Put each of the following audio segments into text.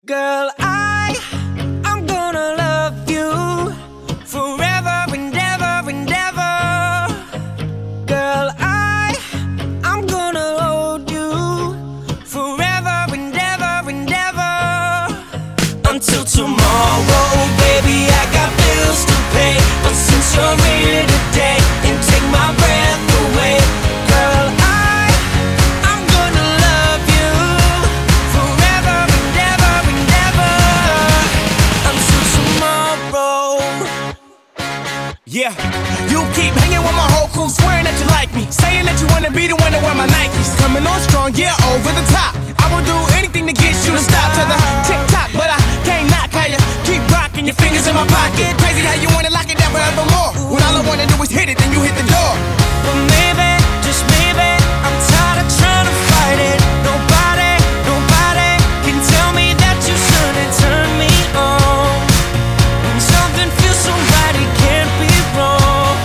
Girl, I'm gonna love you forever and ever and ever. Girl, I'm gonna hold you forever and ever and ever. Until tomorrow, baby, I got bills to pay. But since you're here today and take my breath away, girl, I'm gonna love you forever and ever and ever. Until tomorrow. Yeah, you keep hanging with my whole crew, swearing that you like me, saying that you wanna be the one to wear my Nikes. Coming on strong, yeah, over the top. I will do anything to get you to stop to the tick-tock, but I can't knock how you keep rocking your fingers in my pocket. Crazy how you wanna lock it down forevermore, when all I wanna do is hit it, then you hit the door. But maybe, just maybe, I'm tired of trying to fight it. Nobody can tell me that you shouldn't turn me on. When something feels so right, it can't be wrong.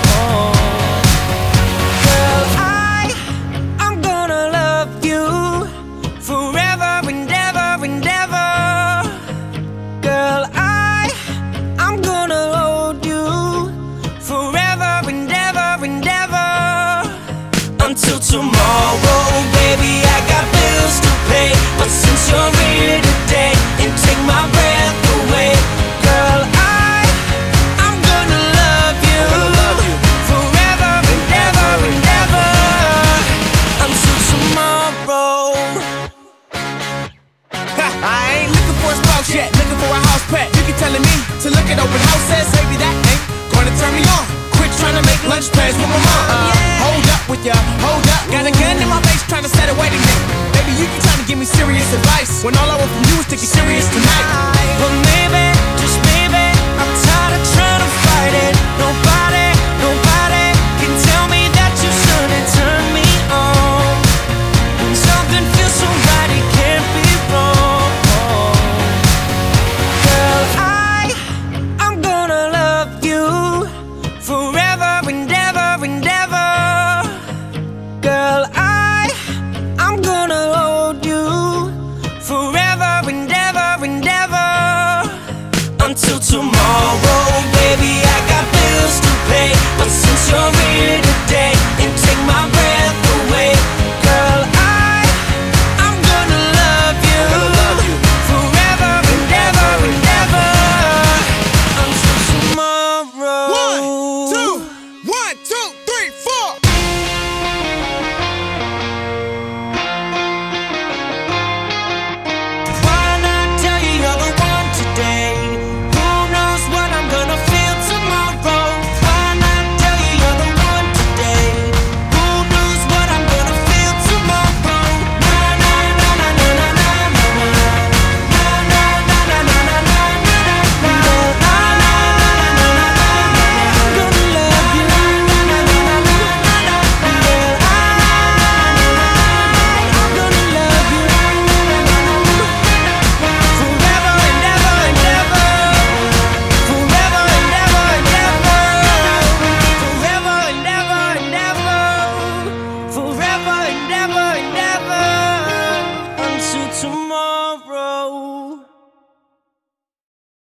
Girl, I'm gonna love you forever and ever and ever. Girl, I'm gonna hold you forever and ever and ever. Until tomorrow, baby, I got bills to pay. But since you're here today and take my breath away, girl, I'm gonna love you forever and ever and ever. Until tomorrow. I ain't looking for a spouse yet, looking for a house pet. You keep telling me to look at open houses, baby, that ain't gonna turn me on. Quit trying to make lunch plans with my mom. Hold up with ya, hold up. Got a gun in my face trying to set a wedding date. Baby, you keep trying to give me serious advice, when all I want from you is take you serious.